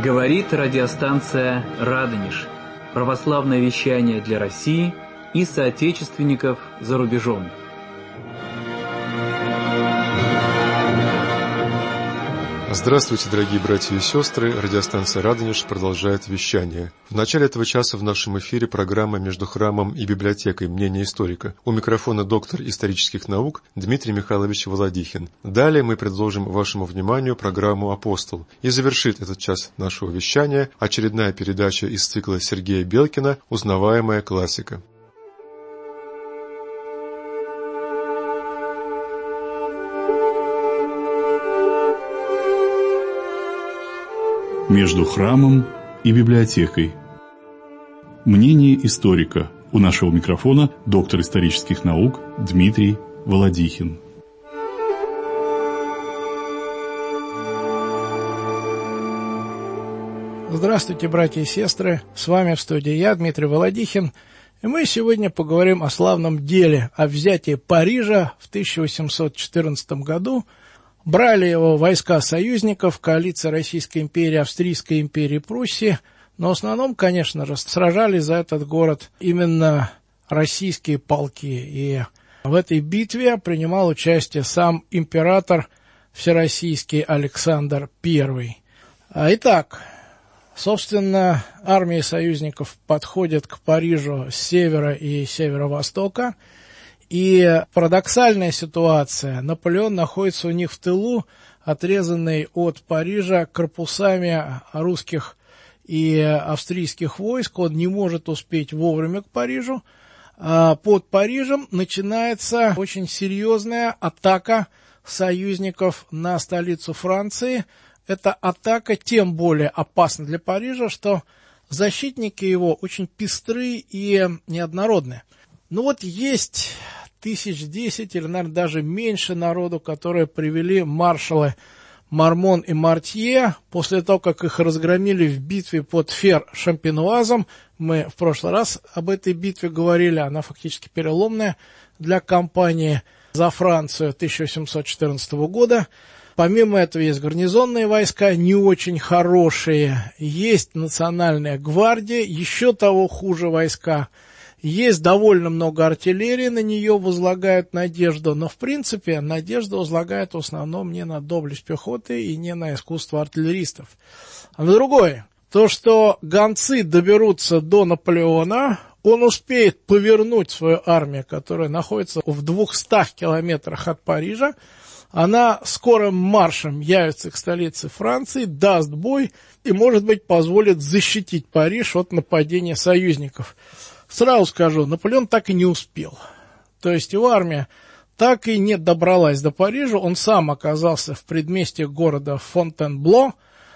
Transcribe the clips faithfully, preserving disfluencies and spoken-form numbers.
Говорит радиостанция «Радонеж». Православное вещание для России и соотечественников за рубежом. Здравствуйте, дорогие братья и сестры! Радиостанция «Радонеж» продолжает вещание. В начале этого часа в нашем эфире программа «Между храмом и библиотекой. Мнение историка». У микрофона доктор исторических наук Дмитрий Михайлович Володихин. Далее мы предложим вашему вниманию программу «Апостол». И завершит этот час нашего вещания очередная передача из цикла Сергея Белкина «Узнаваемая классика». Между храмом и библиотекой. Мнение историка. У нашего микрофона доктор исторических наук Дмитрий Володихин. Здравствуйте, братья и сестры! С вами в студии я, Дмитрий Володихин, и мы сегодня поговорим о славном деле, о взятии Парижа в тысяча восемьсот четырнадцатом году. Брали его войска союзников, коалиция Российской империи, Австрийской империи, Пруссии, но в основном, конечно же, сражались за этот город именно российские полки. И в этой битве принимал участие сам император всероссийский Александр Первый. Итак, собственно, армии союзников подходят к Парижу с севера и северо-востока. И парадоксальная ситуация. Наполеон находится у них в тылу, отрезанный от Парижа корпусами русских и австрийских войск. Он не может успеть вовремя к Парижу. А под Парижем начинается очень серьезная атака союзников на столицу Франции. Эта атака тем более опасна для Парижа, что защитники его очень пестры и неоднородны. Ну вот есть тысяч десять или, наверное, даже меньше народу, которые привели маршалы Мармон и Мартье после того, как их разгромили в битве под Фер-Шампенуазом. Мы в прошлый раз об этой битве говорили, она фактически переломная для кампании за Францию тысяча восемьсот четырнадцатого года. Помимо этого есть гарнизонные войска, не очень хорошие, есть национальная гвардия, еще того хуже войска. Есть довольно много артиллерии, на нее возлагают надежду, но в принципе надежду возлагают в основном не на доблесть пехоты и не на искусство артиллеристов, а на другое. То, что гонцы доберутся до Наполеона, он успеет повернуть свою армию, которая находится в двухстах километрах от Парижа, она скорым маршем явится к столице Франции, даст бой и, может быть, позволит защитить Париж от нападения союзников. Сразу скажу, Наполеон так и не успел. То есть его армия так и не добралась до Парижа. Он сам оказался в предместье города Фонтенбло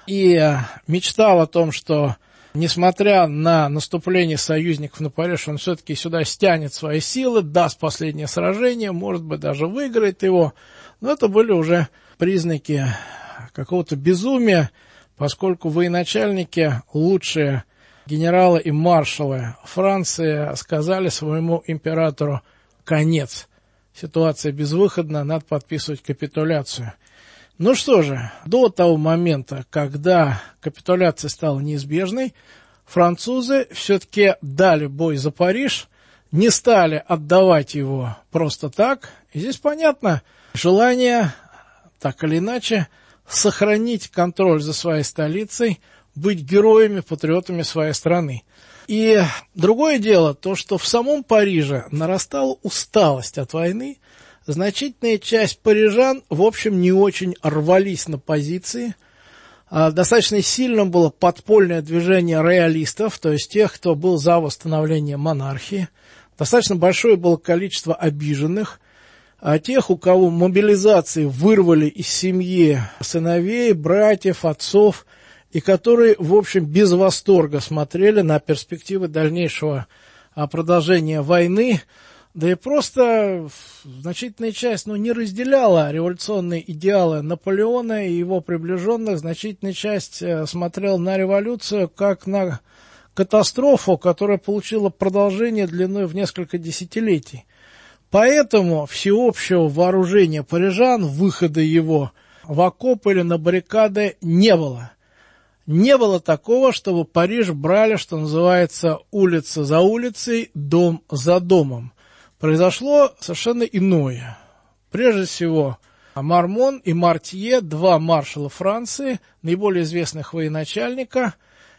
и мечтал о том, что, несмотря на наступление союзников на Париж, он все-таки сюда стянет свои силы, даст последнее сражение, может быть, даже выиграет его. Но это были уже признаки какого-то безумия, поскольку военачальники, лучшие генералы и маршалы Франции, сказали своему императору: конец. Ситуация безвыходна, надо подписывать капитуляцию. Ну что же, до того момента, когда капитуляция стала неизбежной, французы все-таки дали бой за Париж, не стали отдавать его просто так. И здесь понятно желание, так или иначе, сохранить контроль за своей столицей, быть героями, патриотами своей страны. И другое дело, то, что в самом Париже нарастала усталость от войны, значительная часть парижан, в общем, не очень рвались на позиции. Достаточно сильным было подпольное движение роялистов, то есть тех, кто был за восстановление монархии. Достаточно большое было количество обиженных, а тех, у кого мобилизации вырвали из семьи сыновей, братьев, отцов, и которые, в общем, без восторга смотрели на перспективы дальнейшего продолжения войны, да и просто значительная часть, ну, не разделяла революционные идеалы Наполеона и его приближенных, значительная часть смотрела на революцию как на катастрофу, которая получила продолжение длиной в несколько десятилетий. Поэтому всеобщего вооружения парижан, выхода его в окоп или на баррикады не было. Не было такого, чтобы Париж брали, что называется, улица за улицей, дом за домом. Произошло совершенно иное. Прежде всего, Мармон и Мартье, два маршала Франции, наиболее известных военачальника,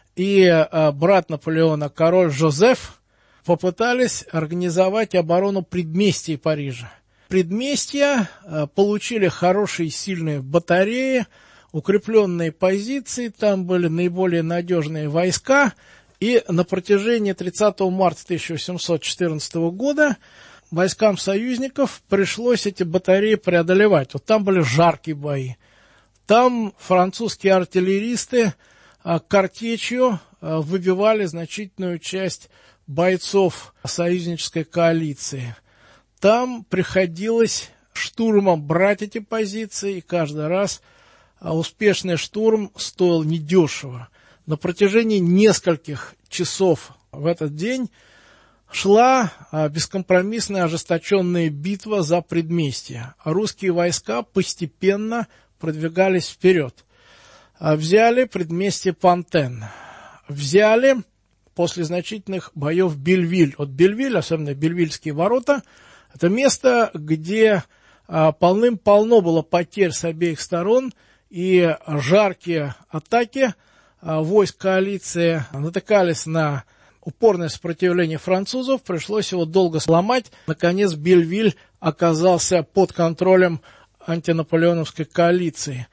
и брат Наполеона, король Жозеф, попытались организовать оборону предместий Парижа. Предместья получили хорошие сильные батареи, укрепленные позиции, там были наиболее надежные войска, и на протяжении тридцатого марта тысяча восемьсот четырнадцатого года войскам союзников пришлось эти батареи преодолевать. Вот там были жаркие бои. Там французские артиллеристы картечью выбивали значительную часть бойцов союзнической коалиции. Там приходилось штурмом брать эти позиции, и каждый раз успешный штурм стоил недешево. На протяжении нескольких часов в этот день шла бескомпромиссная ожесточенная битва за предместье. Русские войска постепенно продвигались вперед. Взяли предместье Пантен. Взяли после значительных боев Бельвиль. От Бельвиль, особенно Бельвильские ворота, это место, где полным-полно было потерь с обеих сторон, и жаркие атаки войск коалиции натыкались на упорное сопротивление французов, пришлось его долго сломать. Наконец Бельвиль оказался под контролем антинаполеоновской коалиции.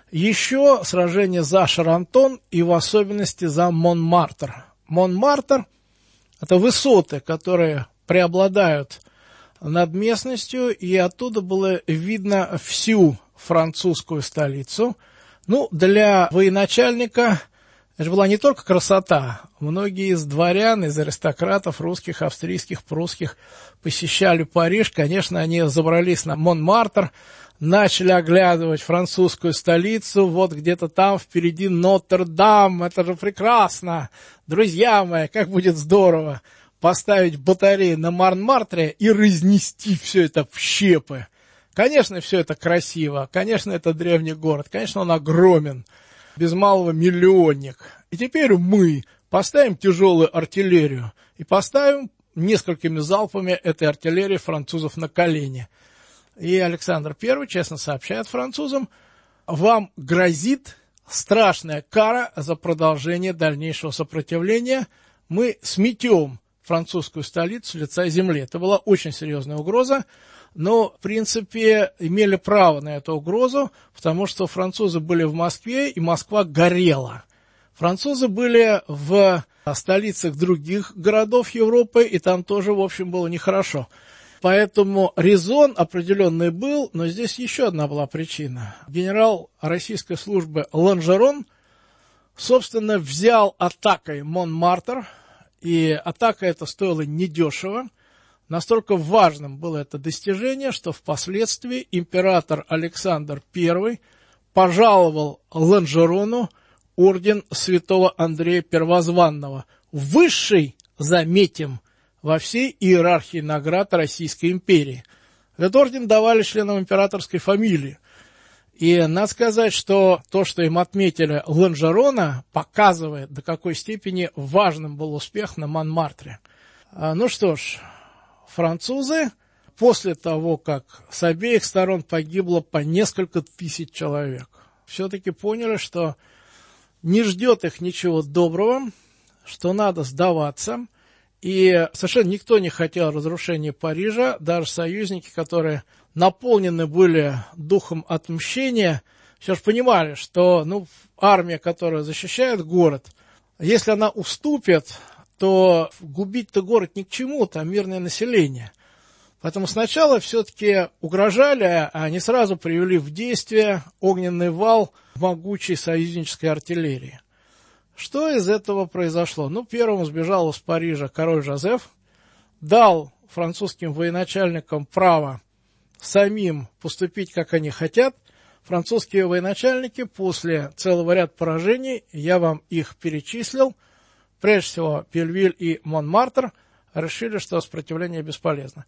Еще сражение за Шарантон и в особенности за Монмартр. Монмартр – это высоты, которые преобладают над местностью, и оттуда было видно всю французскую столицу. Ну, для военачальника это была не только красота. Многие из дворян, из аристократов русских, австрийских, прусских посещали Париж. Конечно, они забрались на Монмартр, начали оглядывать французскую столицу. Вот где-то там впереди Нотр-Дам. Это же прекрасно! Друзья мои, как будет здорово поставить батареи на Монмартре и разнести все это в щепы. Конечно, все это красиво. Конечно, это древний город. Конечно, он огромен. Без малого миллионник. И теперь мы поставим тяжелую артиллерию и поставим несколькими залпами этой артиллерии французов на колени. И Александр Первый честно сообщает французам: вам грозит страшная кара за продолжение дальнейшего сопротивления. Мы сметем французскую столицу с лица земли. Это была очень серьезная угроза. Но, в принципе, имели право на эту угрозу, потому что французы были в Москве, и Москва горела. Французы были в столицах других городов Европы, и там тоже, в общем, было нехорошо. Поэтому резон определенный был, но здесь еще одна была причина. Генерал российской службы Ланжерон, собственно, взял атакой Монмартр, и атака эта стоила недешево. Настолько важным было это достижение, что впоследствии император Александр Первый пожаловал Ланжерону орден святого Андрея Первозванного, высший, заметим, во всей иерархии наград Российской империи. Этот орден давали членам императорской фамилии. И надо сказать, что то, что им отметили Ланжерона, показывает, до какой степени важным был успех на Монмартре. Ну что ж, французы, после того, как с обеих сторон погибло по несколько тысяч человек, все-таки поняли, что не ждет их ничего доброго, что надо сдаваться. И совершенно никто не хотел разрушения Парижа, даже союзники, которые наполнены были духом отмщения, все же понимали, что ну, армия, которая защищает город, если она уступит, то губить-то город ни к чему, там мирное население. Поэтому сначала все-таки угрожали, а не сразу привели в действие огненный вал могучей союзнической артиллерии. Что из этого произошло? Ну, первым сбежал из Парижа король Жозеф, дал французским военачальникам право самим поступить, как они хотят. Французские военачальники после целого ряда поражений, я вам их перечислил, прежде всего Бельвиль и Монмартр, решили, что сопротивление бесполезно.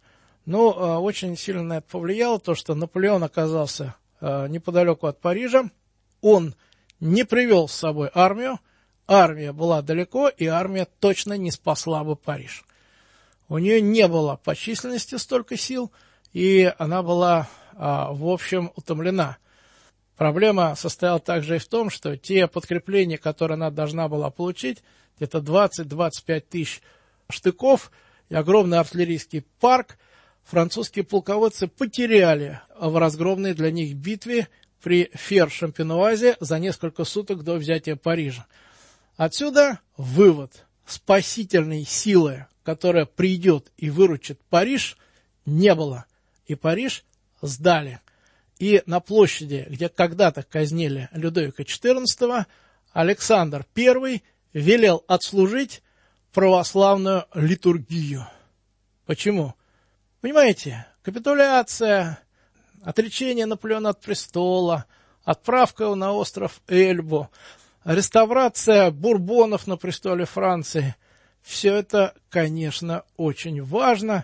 Но очень сильно на это повлияло то, что Наполеон оказался неподалеку от Парижа. Он не привел с собой армию, армия была далеко, и армия точно не спасла бы Париж. У нее не было по численности столько сил, и она была, а, в общем, утомлена. Проблема состояла также и в том, что те подкрепления, которые она должна была получить, где-то двадцать-двадцать пять тысяч штыков и огромный артиллерийский парк, французские полководцы потеряли в разгромной для них битве при Фер-Шампенуазе за несколько суток до взятия Парижа. Отсюда вывод: спасительной силы, которая придет и выручит Париж, не было, и Париж сдали. И на площади, где когда-то казнили Людовика четырнадцатого, Александр Первый велел отслужить православную литургию. Почему? Понимаете, капитуляция, отречение Наполеона от престола, отправка его на остров Эльбу, реставрация бурбонов на престоле Франции – все это, конечно, очень важно,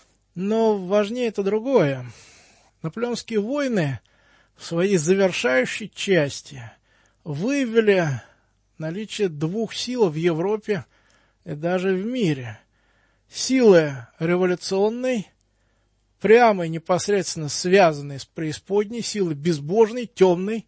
но важнее это другое. Наполеонские войны в своей завершающей части выявили наличие двух сил в Европе и даже в мире. Силы революционной, прямо и непосредственно связанной с преисподней, силы безбожной, темной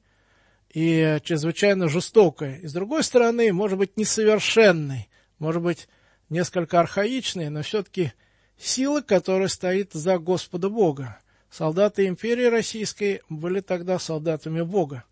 и чрезвычайно жестокой. И с другой стороны, может быть, несовершенной, может быть, несколько архаичной, но все-таки силы, которая стоит за Господа Бога. Солдаты империи российской были тогда солдатами Бога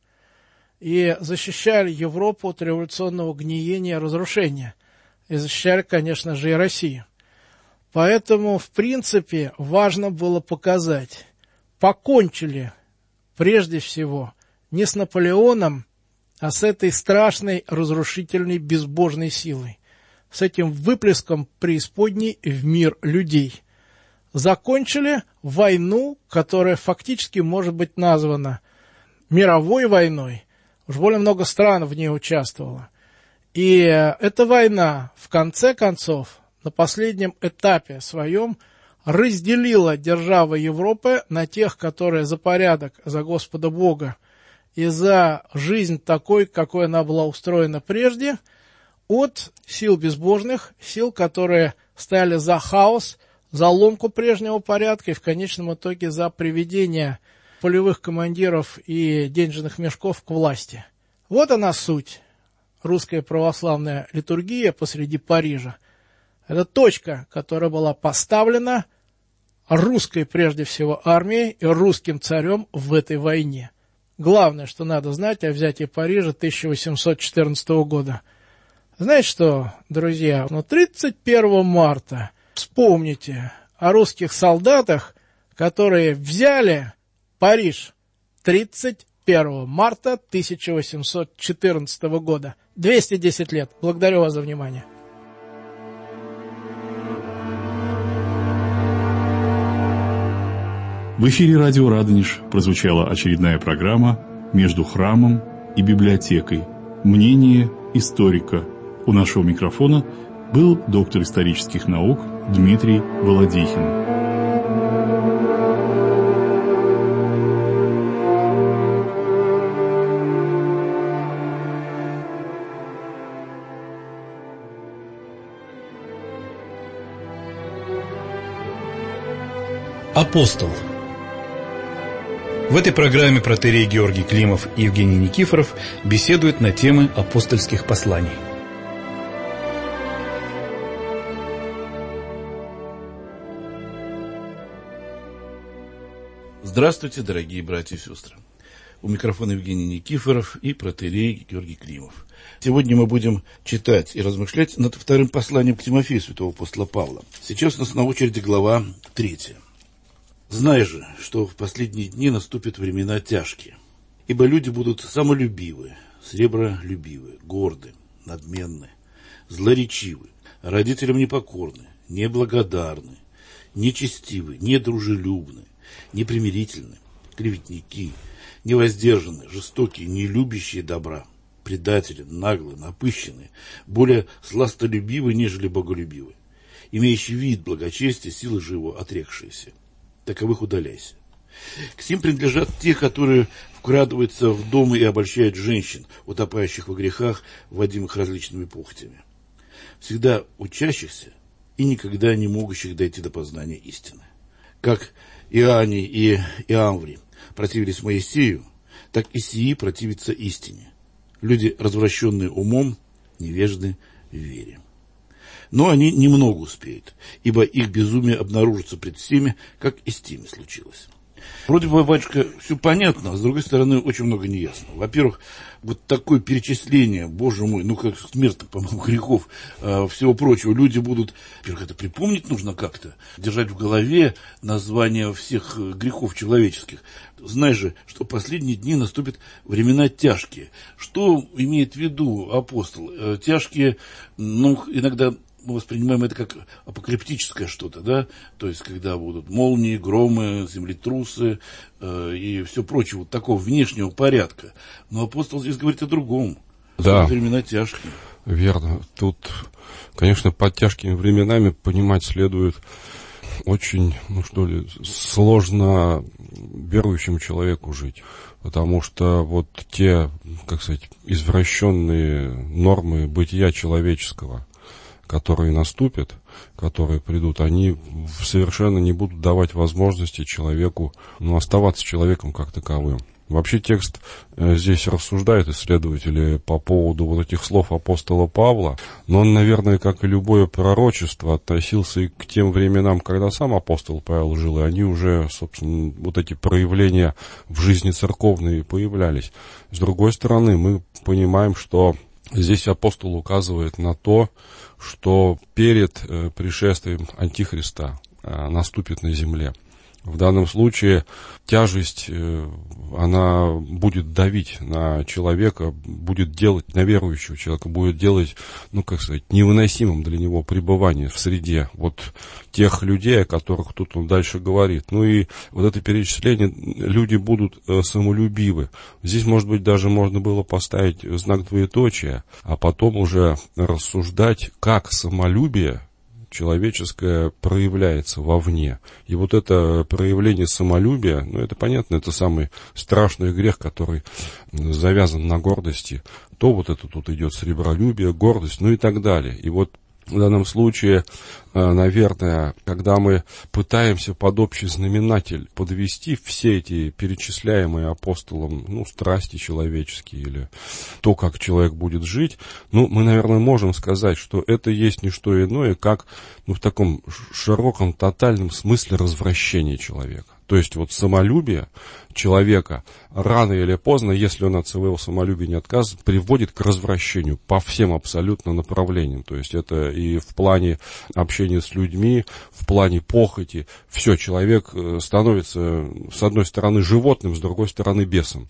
и защищали Европу от революционного гниения и разрушения. И защищали, конечно же, и Россию. Поэтому, в принципе, важно было показать, покончили прежде всего не с Наполеоном, а с этой страшной, разрушительной, безбожной силой, с этим выплеском преисподней в мир людей. Закончили войну, которая фактически может быть названа мировой войной. Уж более много стран в ней участвовало. И эта война, в конце концов, на последнем этапе своем, разделила державы Европы на тех, которые за порядок, за Господа Бога и за жизнь такой, какой она была устроена прежде, от сил безбожных, сил, которые стояли за хаос, за ломку прежнего порядка и в конечном итоге за приведение полевых командиров и денежных мешков к власти. Вот она суть. Русская православная литургия посреди Парижа. Это точка, которая была поставлена русской, прежде всего, армией и русским царем в этой войне. Главное, что надо знать о взятии Парижа тысяча восемьсот четырнадцатого года. Знаете что, друзья, но тридцать первого марта вспомните о русских солдатах, которые взяли Париж тридцать первого марта тысяча восемьсот четырнадцатого года. двести десять лет. Благодарю вас за внимание. В эфире радио «Радонеж» прозвучала очередная программа «Между храмом и библиотекой. Мнение историка». У нашего микрофона был доктор исторических наук Дмитрий Володихин. Апостол. В этой программе протоиерей Георгий Климов и Евгений Никифоров беседуют на темы апостольских посланий. Здравствуйте, дорогие братья и сестры. У микрофона Евгений Никифоров и протоиерей Георгий Климов. Сегодня мы будем читать и размышлять над вторым посланием к Тимофею святого апостола Павла. Сейчас у нас на очереди глава третья. «Знай же, что в последние дни наступят времена тяжкие, ибо люди будут самолюбивы, сребролюбивы, горды, надменны, злоречивы, родителям непокорны, неблагодарны, нечестивы, недружелюбны, непримирительны, клеветники, невоздержаны, жестокие, не любящие добра, предатели, наглые, напыщенные, более сластолюбивы, нежели боголюбивы, имеющие вид благочестия, силы же его отрекшиеся. Таковых удаляйся. К сим принадлежат те, которые вкрадываются в дом и обольщают женщин, утопающих во грехах, вводимых различными похотями. Всегда учащихся и никогда не могущих дойти до познания истины. Как Иоанний и Иамврий противились Моисею, так и сии противятся истине. Люди, развращенные умом, невежды в вере. Но они немного успеют, ибо их безумие обнаружится пред всеми, как и с теми случилось. Вроде бы, батюшка, все понятно, а с другой стороны, очень много неясно. Во-первых, вот такое перечисление, боже мой, ну как смертных, по-моему, грехов, э, всего прочего, люди будут, во-первых, это припомнить нужно как-то, держать в голове названия всех грехов человеческих. Знаешь же, что последние дни наступят времена тяжкие. Что имеет в виду апостол? Э, тяжкие, ну, иногда... мы воспринимаем это как апокалиптическое что-то, да, то есть, когда будут молнии, громы, землетрусы э, и все прочее, вот такого внешнего порядка. Но апостол здесь говорит о другом. Да. Времена тяжкие. Верно. Тут, конечно, под тяжкими временами понимать следует очень, ну что ли, сложно верующему человеку жить. Потому что вот те, как сказать, извращенные нормы бытия человеческого, которые наступят, которые придут, они совершенно не будут давать возможности человеку, ну, оставаться человеком как таковым. Вообще текст э, здесь рассуждает исследователи по поводу вот этих слов апостола Павла, но он, наверное, как и любое пророчество, относился и к тем временам, когда сам апостол Павел жил, и они уже, собственно, вот эти проявления в жизни церковной появлялись. С другой стороны, мы понимаем, что здесь апостол указывает на то, что перед э, пришествием Антихриста э, наступит на земле. В данном случае тяжесть, э, она будет давить на человека, будет делать, на верующего человека, будет делать, ну, как сказать, невыносимым для него пребывание в среде вот тех людей, о которых тут он дальше говорит. Ну и вот это перечисление, люди будут э, самолюбивы. Здесь, может быть, даже можно было поставить знак двоеточия, а потом уже рассуждать, как самолюбие человеческое проявляется вовне. И вот это проявление самолюбия, ну это понятно, это самый страшный грех, который завязан на гордости. То вот это тут идет сребролюбие, гордость, ну и так далее. И вот в данном случае, наверное, когда мы пытаемся под общий знаменатель подвести все эти перечисляемые апостолом, ну, страсти человеческие или то, как человек будет жить, ну, мы, наверное, можем сказать, что это есть не что иное, как, ну, в таком широком, тотальном смысле развращение человека. То есть вот самолюбие человека рано или поздно, если он от своего самолюбия не отказывается, приводит к развращению по всем абсолютно направлениям. То есть это и в плане общения с людьми, в плане похоти. Все, человек становится с одной стороны животным, с другой стороны бесом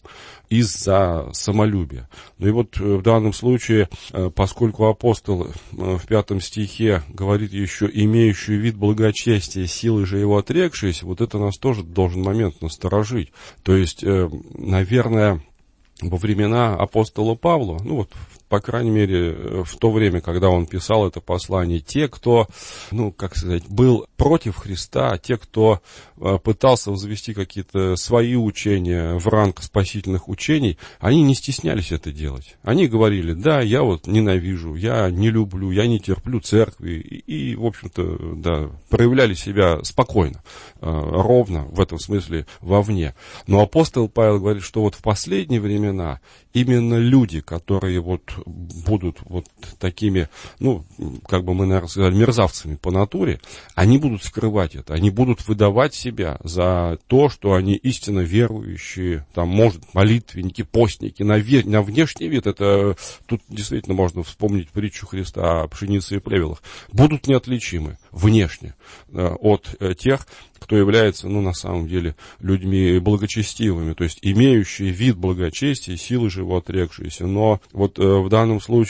из-за самолюбия. Ну и вот в данном случае, поскольку апостол в пятом стихе говорит еще имеющий вид благочестия, силы же его отрекшиеся, вот это нас тоже должен момент насторожить. То есть, наверное, во времена апостола Павла, ну вот, по крайней мере, в то время, когда он писал это послание, те, кто, ну, как сказать, был против Христа, те, кто пытался возвести какие-то свои учения в ранг спасительных учений, они не стеснялись это делать. Они говорили, да, я вот ненавижу, я не люблю, я не терплю церкви, и, и в общем-то, да, проявляли себя спокойно, ровно, в этом смысле, вовне. Но апостол Павел говорит, что вот в последние времена именно люди, которые вот будут вот такими, ну, как бы мы, наверное, сказали, мерзавцами по натуре, они будут скрывать это, они будут выдавать себя за то, что они истинно верующие, там, может, молитвенники, постники, на, ве- на внешний вид, это тут действительно можно вспомнить притчу Христа о пшенице и плевелах, будут неотличимы внешне от тех, кто является, ну, на самом деле, людьми благочестивыми, то есть имеющие вид благочестия, силы же его отрекшиеся. Но вот э, в данном случае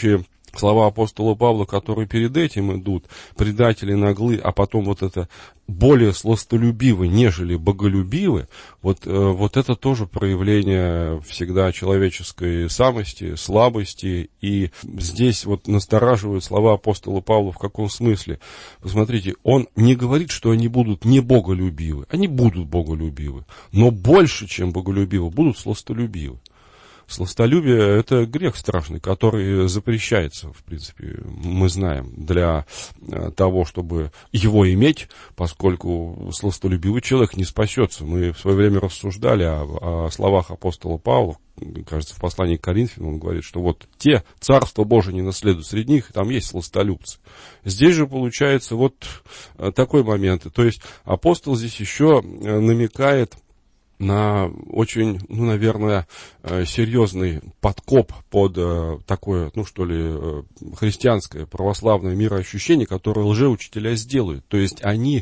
слова апостола Павла, которые перед этим идут, предатели наглы, а потом вот это более сластолюбивы, нежели боголюбивы, вот, вот это тоже проявление всегда человеческой самости, слабости. И здесь вот настораживают слова апостола Павла в каком смысле? Посмотрите, он не говорит, что они будут не боголюбивы. Они будут боголюбивы, но больше, чем боголюбивы, будут сластолюбивы. Сластолюбие – это грех страшный, который запрещается, в принципе, мы знаем, для того, чтобы его иметь, поскольку сластолюбивый человек не спасется. Мы в свое время рассуждали о, о словах апостола Павла, кажется, в послании к Коринфянам он говорит, что вот те Царство Божие не наследуют, среди них там есть сластолюбцы. Здесь же получается вот такой момент. То есть апостол здесь еще намекает на очень, ну, наверное, серьезный подкоп под такое, ну, что ли, христианское, православное мироощущение, которое лжеучителя сделают. То есть они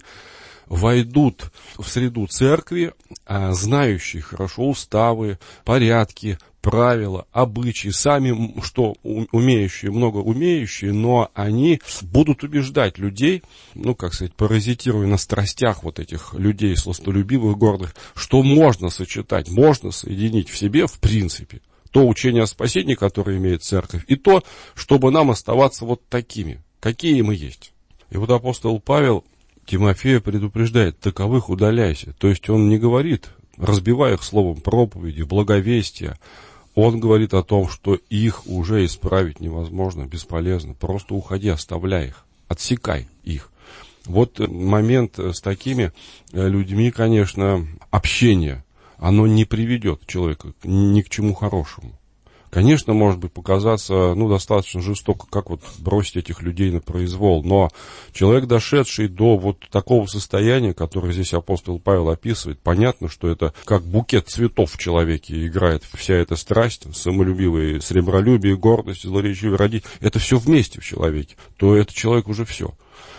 войдут в среду церкви, знающие хорошо уставы, порядки, правила, обычаи, сами, что умеющие, много умеющие, но они будут убеждать людей, ну, как сказать, паразитируя на страстях вот этих людей сластолюбивых, гордых, что можно сочетать, можно соединить в себе, в принципе, то учение о спасении, которое имеет церковь, и то, чтобы нам оставаться вот такими, какие мы есть. И вот апостол Павел Тимофея предупреждает: таковых удаляйся. То есть он не говорит, разбивая их словом проповеди, благовестия. Он говорит о том, что их уже исправить невозможно, бесполезно. Просто уходи, оставляй их, отсекай их. Вот момент с такими людьми, конечно, общение, оно не приведет человека ни к чему хорошему. Конечно, может быть показаться, ну, достаточно жестоко, как вот бросить этих людей на произвол, но человек, дошедший до вот такого состояния, которое здесь апостол Павел описывает, понятно, что это как букет цветов в человеке играет вся эта страсть, самолюбивое сребролюбие, гордость, злоречивый родитель, это все вместе в человеке, то этот человек уже все.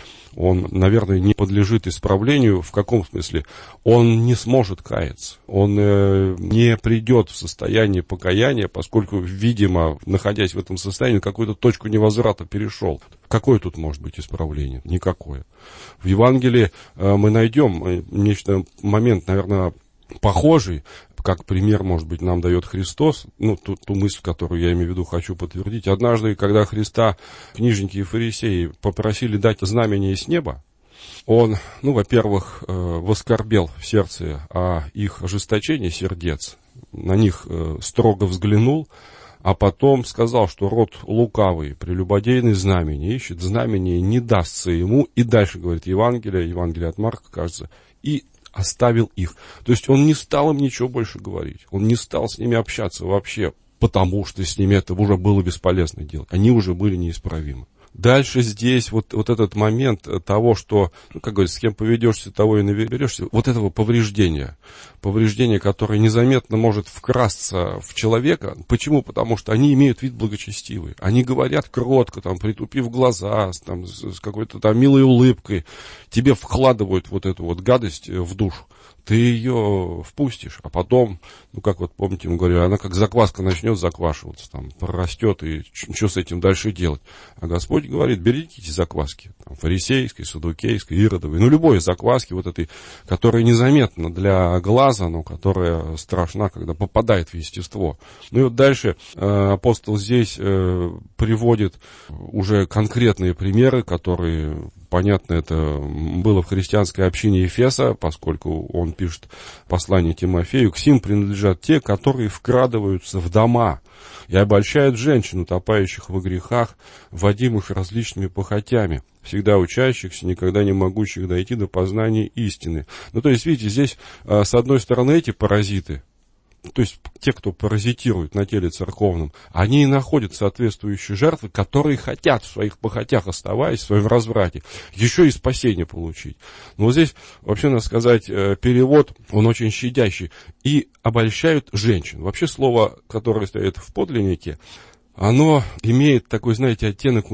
Он, наверное, не подлежит исправлению. В каком смысле? Он не сможет каяться. Он э, не придет в состояние покаяния, поскольку, видимо, находясь в этом состоянии, какую-то точку невозврата перешел. Какое тут может быть исправление? Никакое. В Евангелии э, мы найдем нечто, момент, наверное, похожий, как пример, может быть, нам дает Христос, ну, ту, ту мысль, которую я имею в виду, хочу подтвердить. Однажды, когда Христа книжники и фарисеи попросили дать знамение с неба, он, ну, во-первых, воскорбел в сердце о их ожесточении сердец, на них строго взглянул, а потом сказал, что род лукавый, прелюбодейный знамение ищет, знамение не дастся ему, и дальше, говорит Евангелие, Евангелие от Марка, кажется, и оставил их. То есть он не стал им ничего больше говорить. Он не стал с ними общаться вообще, потому что с ними это уже было бесполезно делать. Они уже были неисправимы. Дальше здесь вот, вот этот момент того, что, ну, как говорится, с кем поведешься, того и наберешься, вот этого повреждения. Повреждение, которое незаметно может вкрасться в человека. Почему? Потому что они имеют вид благочестивый. Они говорят кротко, там, притупив глаза, там, с какой-то там милой улыбкой. Тебе вкладывают вот эту вот гадость в душу. Ты ее впустишь, а потом, ну, как вот помните, мы говорили, она как закваска начнет заквашиваться, там, прорастет, и что с этим дальше делать? А Господь говорит, берегите закваски, там, фарисейской, садукейской, иродовой, ну, любой закваски, вот этой, которая незаметна для глаза, но которая страшна, когда попадает в естество. Ну, и вот дальше э, апостол здесь э, приводит уже конкретные примеры, которые... Понятно, это было в христианской общине Ефеса, поскольку он пишет послание Тимофею. К сим принадлежат те, которые вкрадываются в дома и обольщают женщин, утопающих во грехах, вводимых различными похотями, всегда учащихся, никогда не могущих дойти до познания истины. Ну, то есть, видите, здесь, с одной стороны, эти паразиты, то есть те, кто паразитирует на теле церковном, они и находят соответствующие жертвы, которые хотят в своих похотях, оставаясь в своем разврате, еще и спасение получить. Но вот здесь, вообще, надо сказать, перевод, он очень щадящий. И обольщают женщин. Вообще слово, которое стоит в подлиннике, оно имеет такой, знаете, оттенок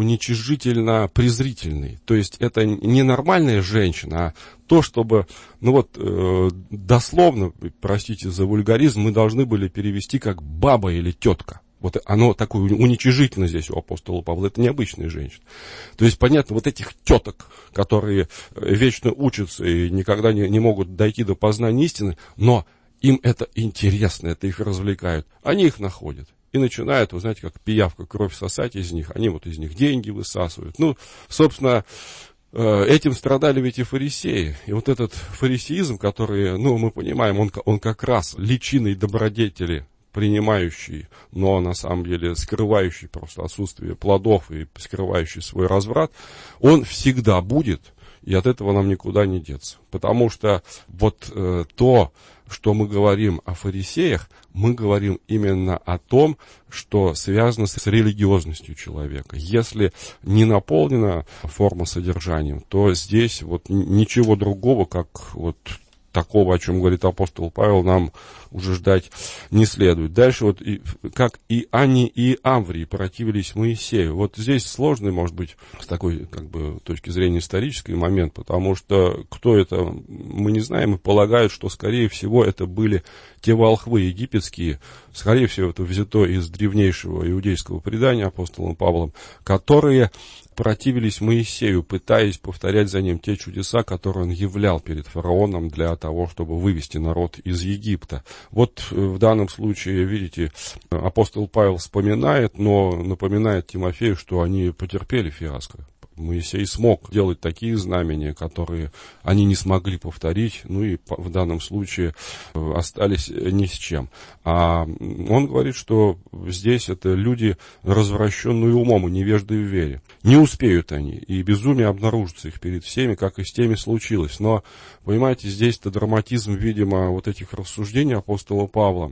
уничижительно-презрительный. То есть это не нормальная женщина, а то, чтобы, ну вот, э, дословно, простите за вульгаризм, мы должны были перевести как баба или тетка. Вот оно такое уничижительно здесь у апостола Павла. Это необычные женщины. То есть, понятно, вот этих теток, которые вечно учатся и никогда не, не могут дойти до познания истины, но им это интересно, это их развлекает. Они их находят. И начинают, вы знаете, как пиявка, кровь сосать из них. Они вот из них деньги высасывают. Ну, собственно, этим страдали ведь и фарисеи. И вот этот фарисеизм, который, ну, мы понимаем, он, он как раз личиной добродетели, принимающий, но на самом деле скрывающий просто отсутствие плодов и скрывающий свой разврат, он всегда будет, и от этого нам никуда не деться. Потому что вот э, то, что мы говорим о фарисеях, мы говорим именно о том, что связано с религиозностью человека. Если не наполнена форма содержанием, то здесь вот ничего другого, как вот такого, о чем говорит апостол Павел, нам уже ждать не следует. Дальше вот, и, как и Ани, и Амврий противились Моисею. Вот здесь сложный, может быть, с такой, как бы, точки зрения исторический момент, потому что кто это, мы не знаем, и полагают, что, скорее всего, это были те волхвы египетские, скорее всего, это взято из древнейшего иудейского предания апостолом Павлом, которые противились Моисею, пытаясь повторять за ним те чудеса, которые он являл перед фараоном для того, чтобы вывести народ из Египта. Вот в данном случае, видите, апостол Павел вспоминает, но напоминает Тимофею, что они потерпели фиаско. Моисей смог делать такие знамения, которые они не смогли повторить, ну и в данном случае остались ни с чем. А он говорит, что здесь это люди, развращенные умом и невежды в вере. Не успеют они, и безумие обнаружится их перед всеми, как и с теми случилось. Но, понимаете, здесь-то драматизм, видимо, вот этих рассуждений апостола Павла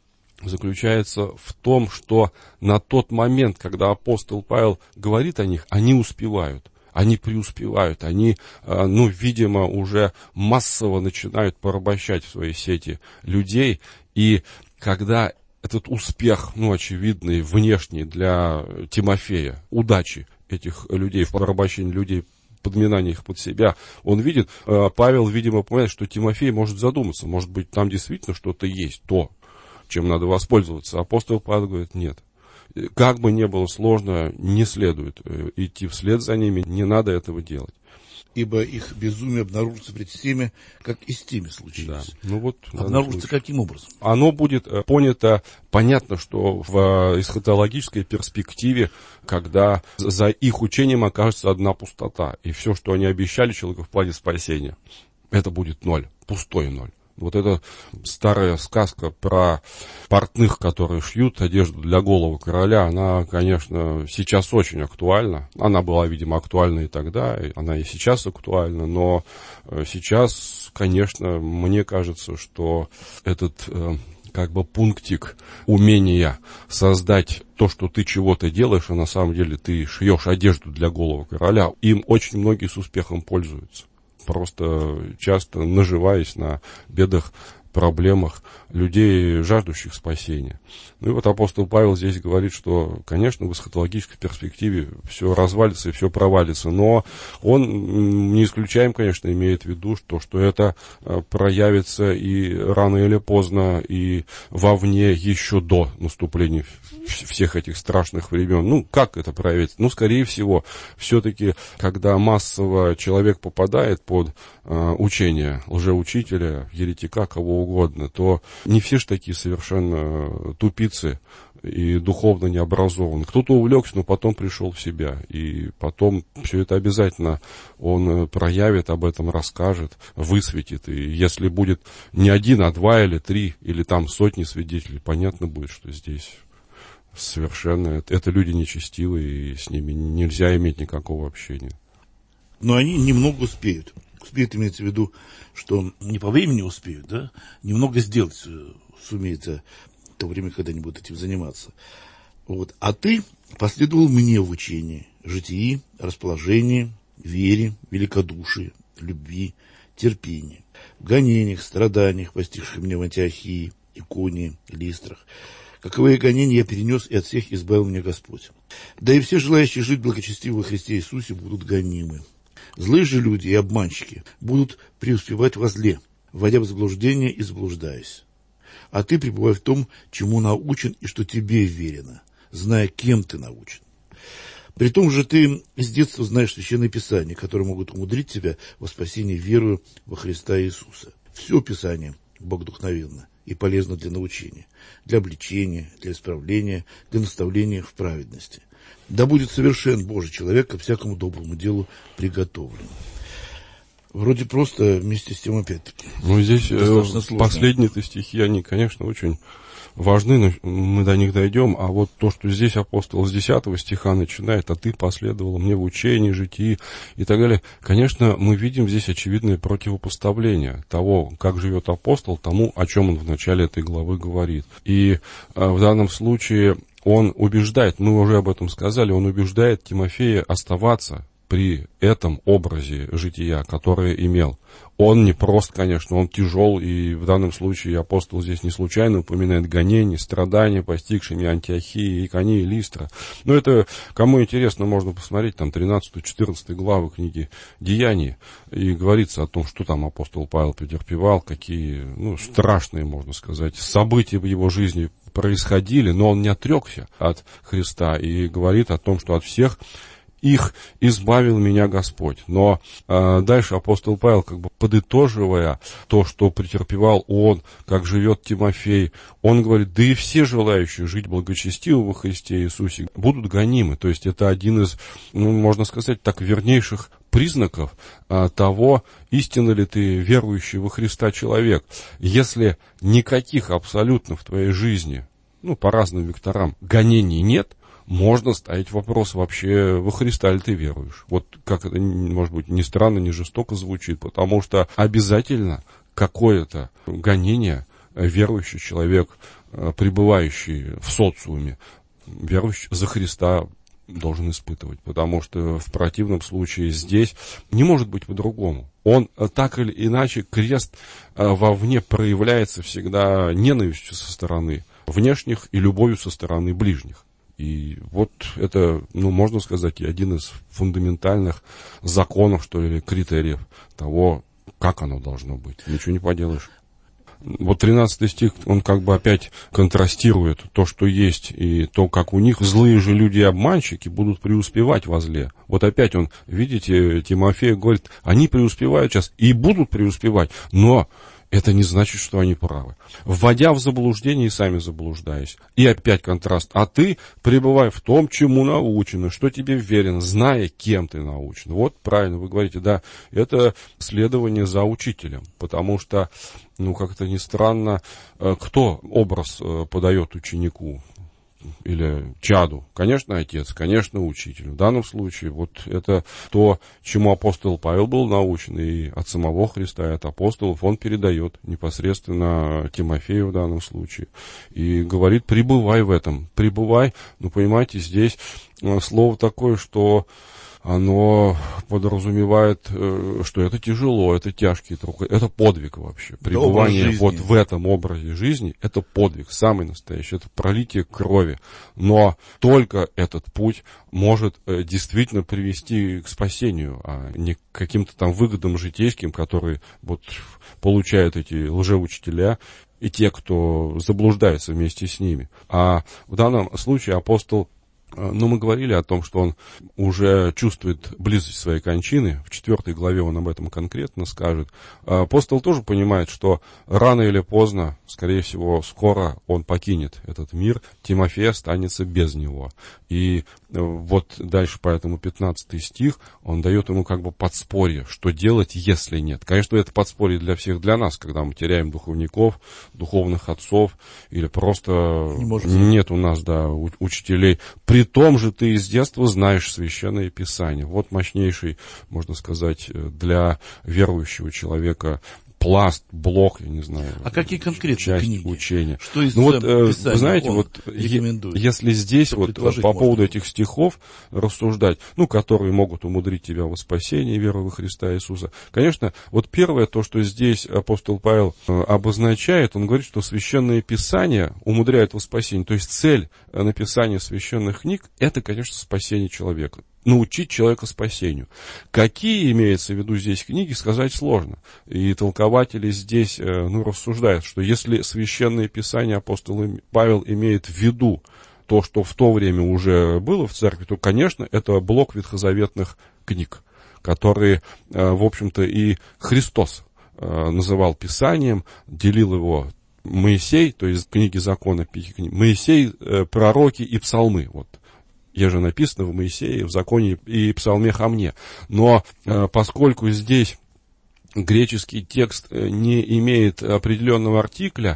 заключается в том, что на тот момент, когда апостол Павел говорит о них, они успевают, они преуспевают, они, ну, видимо, уже массово начинают порабощать в свои сети людей, и когда этот успех, ну, очевидный, внешний для Тимофея, удачи этих людей, в порабощении людей, подминание их под себя, он видит, Павел, видимо, понимает, что Тимофей может задуматься, может быть, там действительно что-то есть, то, чем надо воспользоваться. Апостол Павел говорит, нет. Как бы ни было сложно, не следует идти вслед за ними, не надо этого делать. Ибо их безумие обнаружится пред всеми, как и с теми случилось. Да. Ну вот, обнаружится каким образом? Оно будет понято, понятно, что в эсхатологической перспективе, когда за их учением окажется одна пустота, и все, что они обещали человеку в плане спасения, это будет ноль, пустой ноль. Вот эта старая сказка про портных, которые шьют одежду для головы короля, она, конечно, сейчас очень актуальна. Она была, видимо, актуальна и тогда, и она и сейчас актуальна, но сейчас, конечно, мне кажется, что этот как бы пунктик умения создать то, что ты чего-то делаешь, а на самом деле ты шьешь одежду для головы короля, им очень многие с успехом пользуются. Просто часто наживаясь на бедах, проблемах людей, жаждущих спасения. Ну и вот апостол Павел здесь говорит, что, конечно, в эсхатологической перспективе все развалится и все провалится, но он, не исключаем, конечно, имеет в виду, что, что это проявится и рано или поздно, и вовне еще до наступления всех этих страшных времен. Ну, как это проявится? Ну, скорее всего, все-таки, когда массово человек попадает под э, учение лжеучителя, еретика, кого угодно, то не все же такие совершенно тупицы и духовно необразованы. Кто-то увлекся, но потом пришел в себя. И потом все это обязательно он проявит, об этом расскажет, высветит. И если будет не один, а два или три, или там сотни свидетелей, понятно будет, что здесь совершенно... Это люди нечестивые, и с ними нельзя иметь никакого общения. Но они немного успеют. Успеют, имеется в виду, что не по времени успеют, да, немного сделать сумеется в то время, когда они будут этим заниматься. Вот. А ты последовал мне в учении, житии, расположении, вере, великодушии, любви, терпении, в гонениях, страданиях, постигших меня в Антиохии, Иконии, Листрах. Каковые гонения я перенес, и от всех избавил меня Господь. Да и все желающие жить благочестиво во Христе Иисусе будут гонимы. Злые же люди и обманщики будут преуспевать во зле, вводя в заблуждение и заблуждаясь. а ты пребывай в том, чему научен и что тебе верено, зная, кем ты научен. Притом же ты с детства знаешь Священное Писание, которые могут умудрить тебя во спасении верою во Христа Иисуса. Все Писание богодухновенно и полезно для научения, для обличения, для исправления, для наставления в праведности. Да будет совершен Божий человек ко всякому доброму делу приготовлен. Вроде просто, вместе с тем опять-таки. Ну, здесь последние-то стихи, они, конечно, очень важны, но мы до них дойдем. А вот то, что здесь апостол с десятого стиха начинает, а ты последовал мне в учении, житии и так далее. Конечно, мы видим здесь очевидное противопоставление того, как живет апостол, тому, о чем он в начале этой главы говорит. И в данном случае он убеждает, мы уже об этом сказали, он убеждает Тимофея оставаться при этом образе жития, которое имел. Он не прост, конечно, он тяжел, и в данном случае апостол здесь не случайно упоминает гонения, страдания, постигшими Антиохии, Иконии, Листра. Но это, кому интересно, можно посмотреть там тринадцатую-четырнадцатую главы книги «Деяний», и говорится о том, что там апостол Павел претерпевал, какие, ну, страшные, можно сказать, события в его жизни происходили, но он не отрекся от Христа и говорит о том, что от всех их избавил меня Господь. Но э, дальше апостол Павел, как бы подытоживая то, что претерпевал он, как живет Тимофей, он говорит, да и все желающие жить благочестиво во Христе Иисусе будут гонимы. То есть это один из, ну, можно сказать так, вернейших признаков а, того, истинно ли ты верующий во Христа человек. Если никаких абсолютно в твоей жизни, ну, по разным векторам, гонений нет, можно ставить вопрос вообще, во Христа ли ты веруешь. Вот как это, может быть, ни странно, ни жестоко звучит, потому что обязательно какое-то гонение верующий человек, пребывающий в социуме, верующий за Христа, должен испытывать, потому что в противном случае здесь не может быть по-другому. Он так или иначе, крест вовне проявляется всегда ненавистью со стороны внешних и любовью со стороны ближних. И вот это, ну, можно сказать, и один из фундаментальных законов, что ли, критериев того, как оно должно быть. Ничего не поделаешь. Вот тринадцатый стих, он как бы опять контрастирует то, что есть, и то, как у них злые же люди и обманщики будут преуспевать во зле. Вот опять он, видите, Тимофей говорит, они преуспевают сейчас и будут преуспевать, но это не значит, что они правы. Вводя в заблуждение и сами заблуждаясь. И опять контраст. А ты пребывай в том, чему научен, что тебе верено, зная, кем ты научен. Вот правильно вы говорите, да, это следование за учителем. Потому что, ну, как-то ни странно, кто образ подает ученику или чаду? Конечно, отец, конечно, учитель. В данном случае вот это то, чему апостол Павел был научен, и от самого Христа, и от апостолов он передает непосредственно Тимофею в данном случае. И говорит, пребывай в этом, пребывай. Ну, понимаете, здесь слово такое, что оно подразумевает, что это тяжело, это тяжкий труд, это подвиг вообще. Пребывание вот в этом образе жизни, это подвиг, самый настоящий, это пролитие крови. Но только этот путь может действительно привести к спасению, а не к каким-то там выгодам житейским, которые вот получают эти лжеучителя и те, кто заблуждается вместе с ними. А в данном случае апостол, но мы говорили о том, что он уже чувствует близость своей кончины. В четвертой главе он об этом конкретно скажет. Апостол тоже понимает, что рано или поздно, скорее всего, скоро он покинет этот мир. Тимофей останется без него. И вот дальше, поэтому пятнадцатый стих, он дает ему как бы подспорье, что делать, если нет. Конечно, это подспорье для всех, для нас, когда мы теряем духовников, духовных отцов, или просто нет у нас, да, учителей. При том же ты из детства знаешь Священное Писание. Вот мощнейший, можно сказать, для верующего человека пласт, блок, я не знаю. А какие конкретные часть книги? Учения. Что из ну, вот, Писания вы знаете, вот рекомендует? Если здесь вот по поводу этих стихов рассуждать, ну, которые могут умудрить тебя во спасении веры во Христа Иисуса, конечно, вот первое, то, что здесь апостол Павел обозначает, он говорит, что Священное Писание умудряет во спасении. То есть цель написания священных книг, это, конечно, спасение человека. научить человека спасению. Какие имеются в виду здесь книги, сказать сложно. И толкователи здесь ну, рассуждают, что если Священное Писание апостол Павел имеет в виду то, что в то время уже было в церкви, то, конечно, это блок ветхозаветных книг, которые, в общем-то, и Христос называл Писанием, делил его Моисей, то есть книги закона, Моисей, пророки и псалмы. Вот. Еже написано в Моисее, в законе и псалме о мне. Но поскольку здесь греческий текст не имеет определенного артикля,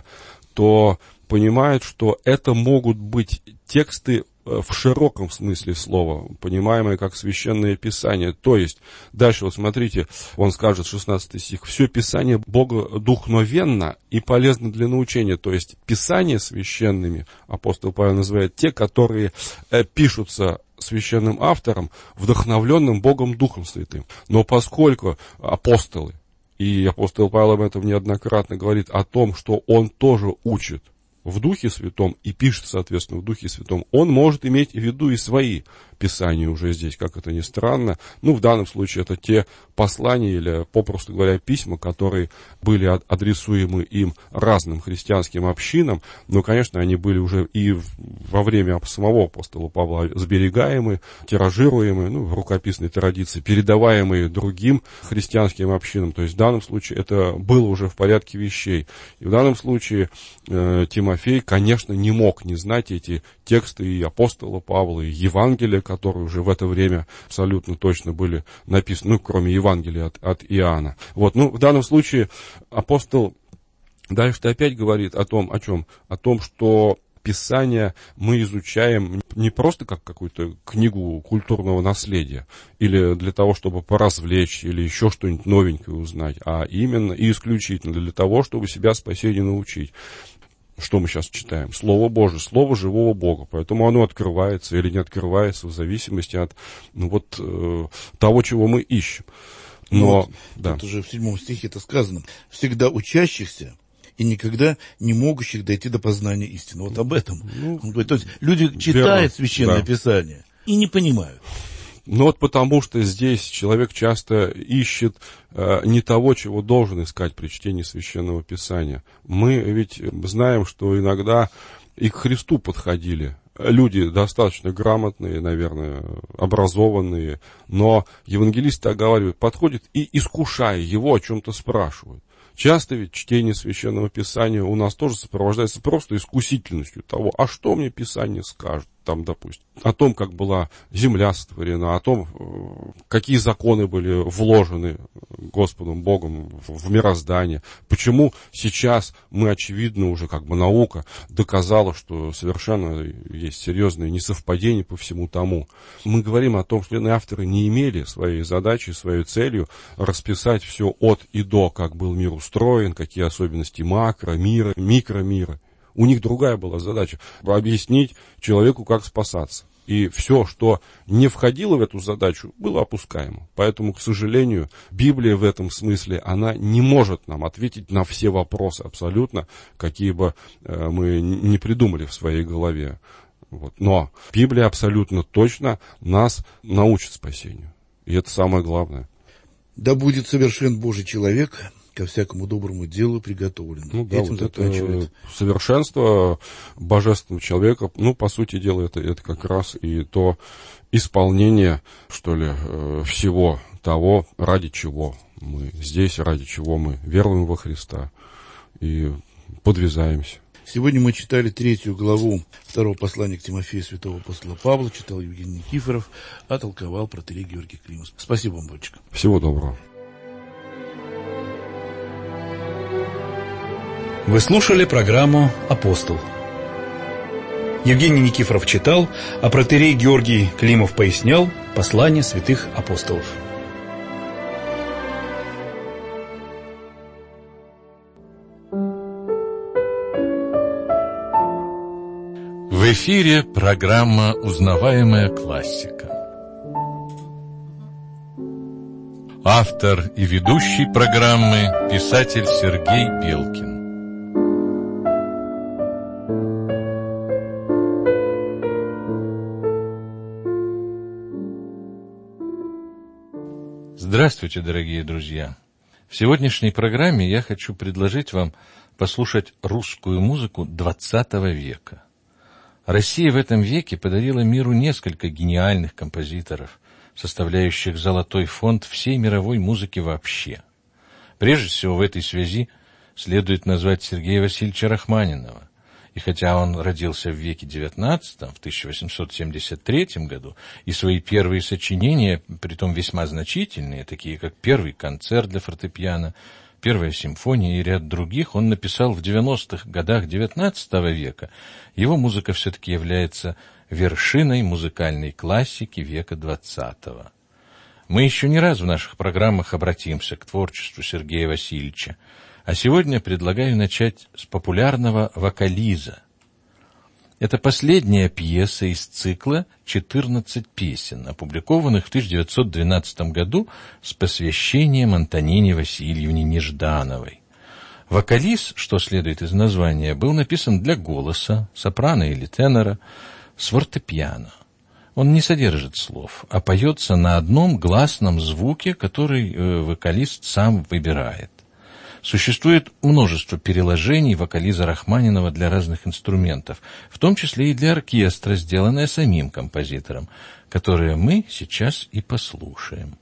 то понимают, что это могут быть тексты в широком смысле слова, понимаемое как Священное Писание. То есть, дальше вот смотрите, он скажет, шестнадцатый стих, «Все Писание богодухновенно и полезно для научения». То есть, Писания священными, апостол Павел называет те, которые э, пишутся священным автором, вдохновленным Богом Духом Святым. Но поскольку апостолы, и апостол Павел об этом неоднократно говорит о том, что он тоже учит в Духе Святом и пишет, соответственно, в Духе Святом, он может иметь в виду и свои писания уже здесь, как это ни странно. Ну, в данном случае это те послания или, попросту говоря, письма, которые были адресуемы им разным христианским общинам, но, конечно, они были уже и во время самого апостола Павла сберегаемы, тиражируемы, ну, в рукописной традиции, передаваемые другим христианским общинам. То есть в данном случае это было уже в порядке вещей. И в данном случае э, Тимофей, конечно, не мог не знать эти тексты и апостола Павла, и Евангелия, которые уже в это время абсолютно точно были написаны, ну, кроме Евангелия от, от Иоанна. Вот, ну, в данном случае апостол дальше опять говорит о том, о чем? О том, что Писание мы изучаем не просто как какую-то книгу культурного наследия, или для того, чтобы поразвлечь, или еще что-нибудь новенькое узнать, а именно и исключительно для того, чтобы себя спасению научить. Что мы сейчас читаем? Слово Божие, Слово живого Бога. Поэтому оно открывается или не открывается в зависимости от ну, вот, э, того, чего мы ищем. Но, ну, вот, да. Тут уже в седьмом стихе это сказано. Всегда учащихся и никогда не могущих дойти до познания истины. Вот об этом. Ну, Он говорит, то есть люди читают верно, Священное да. Писание и не понимают. Ну вот потому что здесь человек часто ищет э, не того, чего должен искать при чтении Священного Писания. Мы ведь знаем, что иногда и к Христу подходили люди достаточно грамотные, наверное, образованные, но евангелисты оговаривают, подходят и, искушая его, о чем-то спрашивают. Часто ведь чтение Священного Писания у нас тоже сопровождается просто искусительностью того, а что мне Писание скажет, там, допустим, о том, как была земля сотворена, о том, какие законы были вложены Господом Богом в мироздание, почему сейчас мы, очевидно, уже как бы наука доказала, что совершенно есть серьезные несовпадения по всему тому. Мы говорим о том, что авторы не имели своей задачей, своей целью расписать все от и до, как был мир устроен, какие особенности макро, мира, микромира. У них другая была задача – объяснить человеку, как спасаться. И все, что не входило в эту задачу, было опускаемо. Поэтому, к сожалению, Библия в этом смысле, она не может нам ответить на все вопросы абсолютно, какие бы мы не придумали в своей голове. Вот. Но Библия абсолютно точно нас научит спасению. И это самое главное. Да будет совершен Божий человек, ко всякому доброму делу приготовлен. Ну, да, Этим вот заканчивает. Это совершенство божественного человека, ну, по сути дела, это, это как раз и то исполнение, что ли, всего того, ради чего мы здесь, ради чего мы веруем во Христа и подвязаемся. Сегодня мы читали третью главу второго послания к Тимофею святого апостола Павла, читал Евгений Никифоров, а толковал протоиерей Георгий Климов. Спасибо вам, батюшка. Всего доброго. Вы слушали программу «Апостол». Евгений Никифоров читал, а протоиерей Георгий Климов пояснял послание святых апостолов. В эфире программа «Узнаваемая классика». Автор и ведущий программы – писатель Сергей Белкин. Здравствуйте, дорогие друзья! В сегодняшней программе я хочу предложить вам послушать русскую музыку двадцатого века. Россия в этом веке подарила миру несколько гениальных композиторов, составляющих золотой фонд всей мировой музыки вообще. Прежде всего в этой связи следует назвать Сергея Васильевича Рахманинова. И хотя он родился в веке девятнадцатом, в тысяча восемьсот семьдесят третьем году, и свои первые сочинения, притом весьма значительные, такие как «Первый концерт для фортепиано», «Первая симфония» и ряд других, он написал в девяностых годах девятнадцатого века, его музыка все-таки является вершиной музыкальной классики века двадцатого. Мы еще не раз в наших программах обратимся к творчеству Сергея Васильевича, а сегодня предлагаю начать с популярного «Вокализа». Это последняя пьеса из цикла «четырнадцать песен», опубликованных в тысяча девятьсот двенадцатом году с посвящением Антонине Васильевне Неждановой. «Вокализ», что следует из названия, был написан для голоса, сопрано или тенора, с фортепиано. Он не содержит слов, а поется на одном гласном звуке, который э, вокалист сам выбирает. Существует множество переложений вокализа Рахманинова для разных инструментов, в том числе и для оркестра, сделанное самим композитором, которые мы сейчас и послушаем.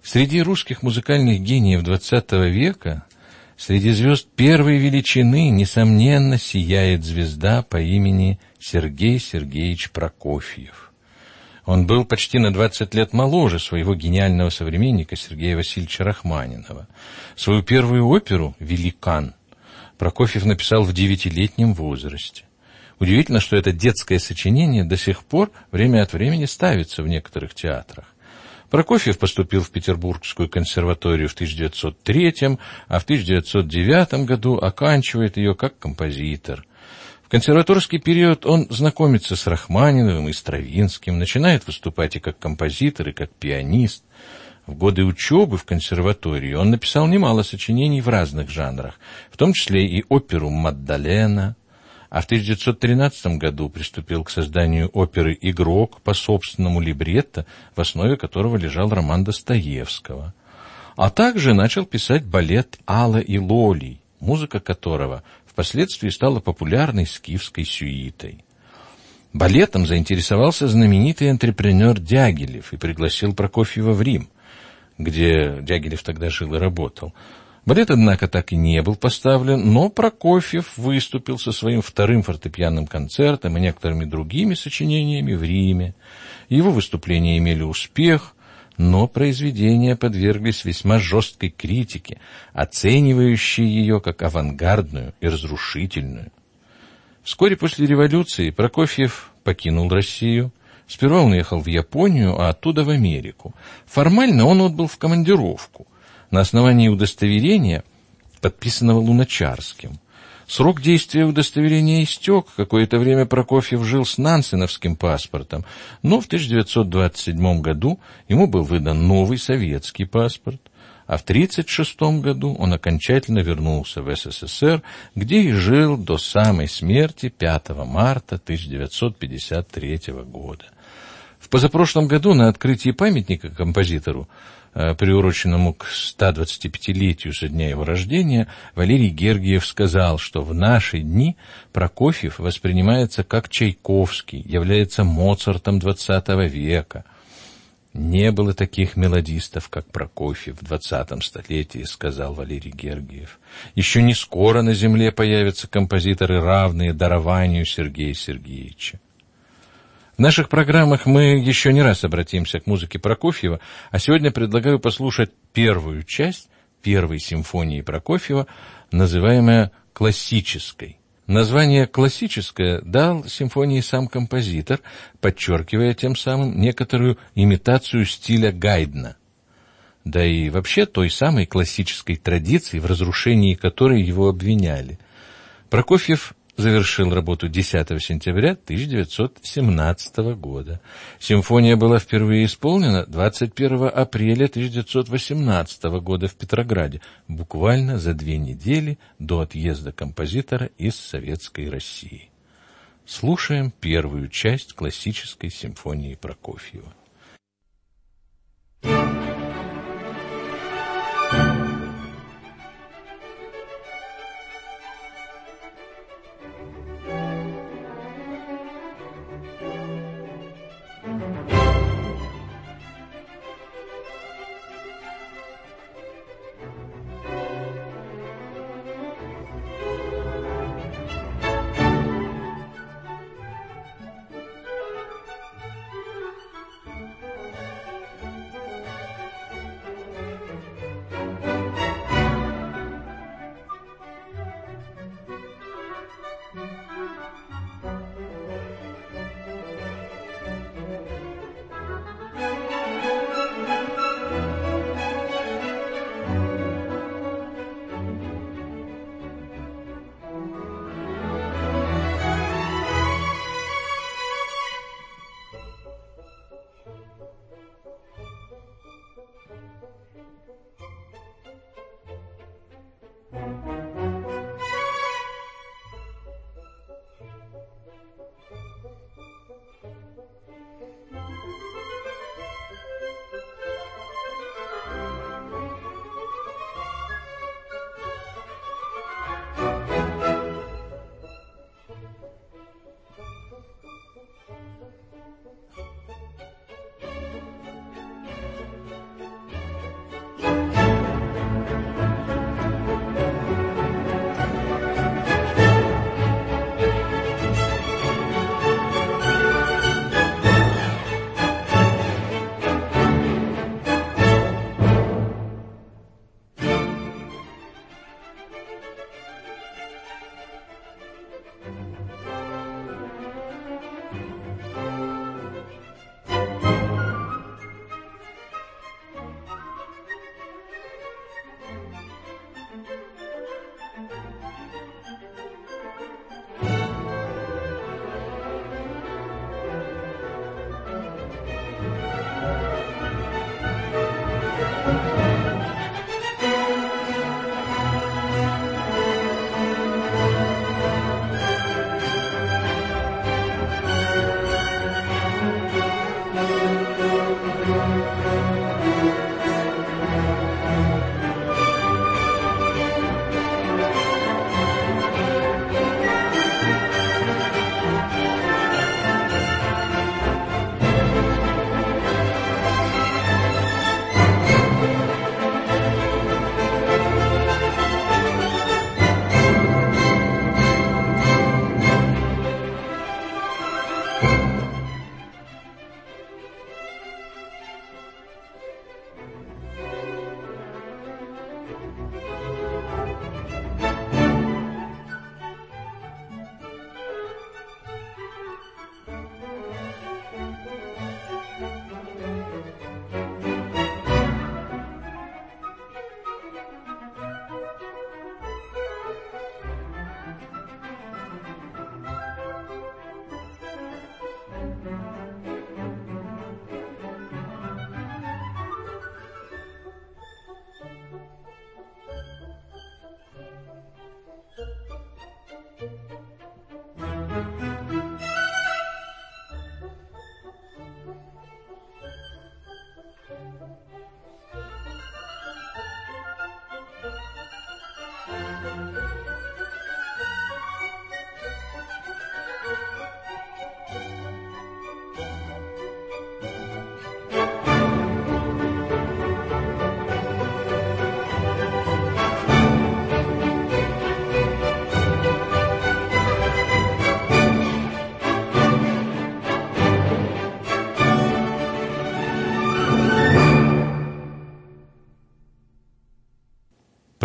Среди русских музыкальных гениев двадцатого века, среди звезд первой величины, несомненно, сияет звезда по имени Сергей Сергеевич Прокофьев. Он был почти на двадцать лет моложе своего гениального современника Сергея Васильевича Рахманинова. Свою первую оперу «Великан» Прокофьев написал в девятилетнем возрасте. Удивительно, что это детское сочинение до сих пор время от времени ставится в некоторых театрах. Прокофьев поступил в Петербургскую консерваторию в тысяча девятьсот третьем, а в тысяча девятьсот девятом году оканчивает ее как композитор. В консерваторский период он знакомится с Рахманиновым и Стравинским, начинает выступать и как композитор, и как пианист. В годы учебы в консерватории он написал немало сочинений в разных жанрах, в том числе и оперу «Маддалена», а в тысяча девятьсот тринадцатом году приступил к созданию оперы «Игрок» по собственному либретто, в основе которого лежал роман Достоевского. А также начал писать балет «Алла и Лолий», музыка которого впоследствии стала популярной скифской сюитой. Балетом заинтересовался знаменитый антрепренер Дягилев и пригласил Прокофьева в Рим, где Дягилев тогда жил и работал. Балет, однако, так и не был поставлен, но Прокофьев выступил со своим вторым фортепианным концертом и некоторыми другими сочинениями в Риме. Его выступления имели успех, но произведения подверглись весьма жесткой критике, оценивающей ее как авангардную и разрушительную. Вскоре после революции Прокофьев покинул Россию. Сперва он уехал в Японию, а оттуда в Америку. Формально он отбыл в командировку на основании удостоверения, подписанного Луначарским. Срок действия удостоверения истек, какое-то время Прокофьев жил с нансеновским паспортом, но в тысяча девятьсот двадцать седьмом году ему был выдан новый советский паспорт, а в тысяча девятьсот тридцать шестом году он окончательно вернулся в СССР, где и жил до самой смерти пятого марта тысяча девятьсот пятьдесят третьего года. В позапрошлом году на открытии памятника композитору, приуроченному к стодвадцатипятилетию со дня его рождения, Валерий Гергиев сказал, что в наши дни Прокофьев воспринимается как Чайковский, является Моцартом двадцатого века. Не было таких мелодистов, как Прокофьев в двадцатом столетии, сказал Валерий Гергиев. Еще не скоро на земле появятся композиторы, равные дарованию Сергея Сергеевича. В наших программах мы еще не раз обратимся к музыке Прокофьева, а сегодня предлагаю послушать первую часть первой симфонии Прокофьева, называемая классической. Название «классическое» дал симфонии сам композитор, подчеркивая тем самым некоторую имитацию стиля Гайдна, да и вообще той самой классической традиции, в разрушении которой его обвиняли. Прокофьев завершил работу десятого сентября тысяча девятьсот семнадцатого года. Симфония была впервые исполнена двадцать первого апреля тысяча девятьсот восемнадцатого года в Петрограде, буквально за две недели до отъезда композитора из Советской России. Слушаем первую часть классической симфонии Прокофьева.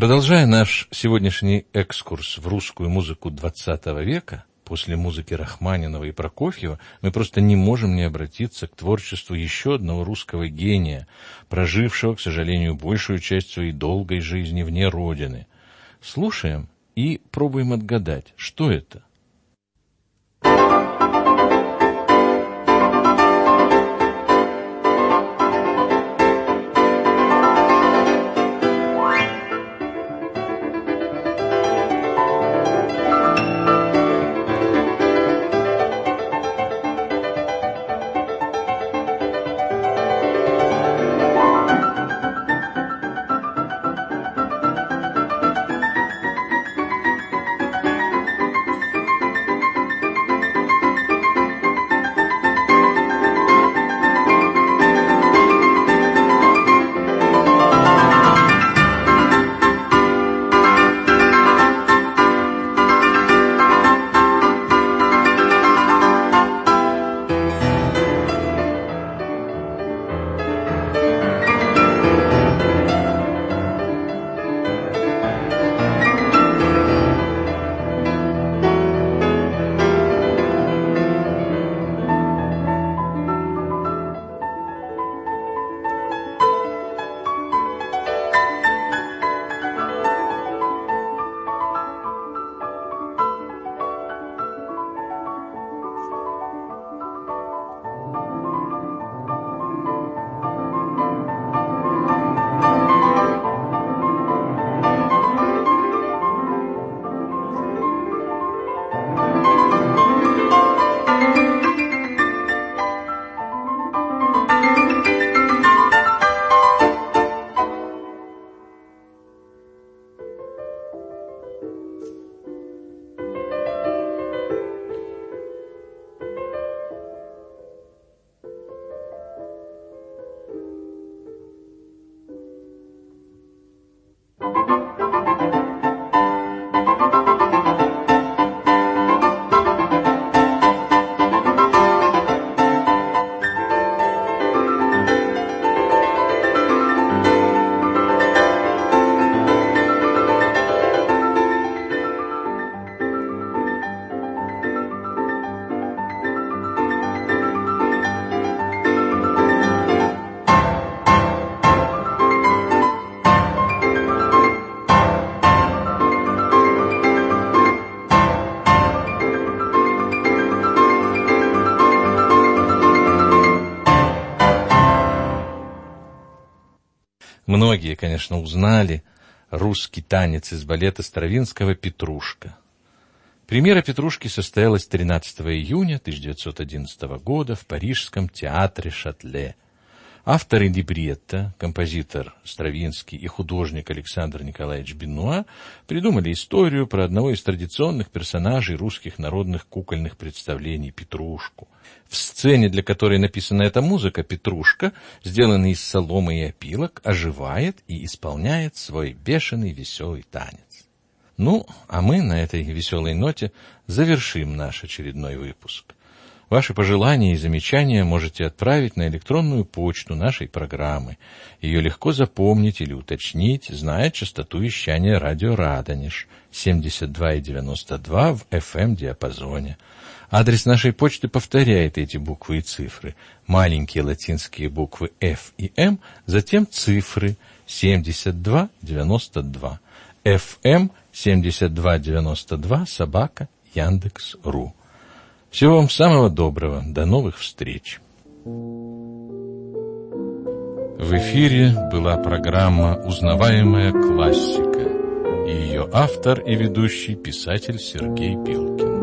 Продолжая наш сегодняшний экскурс в русскую музыку двадцатого века, после музыки Рахманинова и Прокофьева, мы просто не можем не обратиться к творчеству еще одного русского гения, прожившего, к сожалению, большую часть своей долгой жизни вне Родины. Слушаем и пробуем отгадать, что это. Многие, конечно, узнали русский танец из балета Стравинского «Петрушка». Премьера «Петрушки» состоялась тринадцатого июня тысяча девятьсот одиннадцатого года в Парижском театре Шатле. Авторы либретто, композитор Стравинский и художник Александр Николаевич Бенуа придумали историю про одного из традиционных персонажей русских народных кукольных представлений Петрушку. В сцене, для которой написана эта музыка, Петрушка, сделанный из соломы и опилок, оживает и исполняет свой бешеный веселый танец. Ну, а мы на этой веселой ноте завершим наш очередной выпуск. Ваши пожелания и замечания можете отправить на электронную почту нашей программы. Ее легко запомнить или уточнить, зная частоту вещания радио Радонеж семьдесят два и девяносто два в эф эм-диапазоне. Адрес нашей почты повторяет эти буквы и цифры. Маленькие латинские буквы F и M, затем цифры семьдесят два девяносто два. эф эм семьдесят два девяносто два собака Яндекс точка ру. Всего вам самого доброго. До новых встреч. В эфире была программа «Узнаваемая классика» и ее автор и ведущий писатель Сергей Пилкин.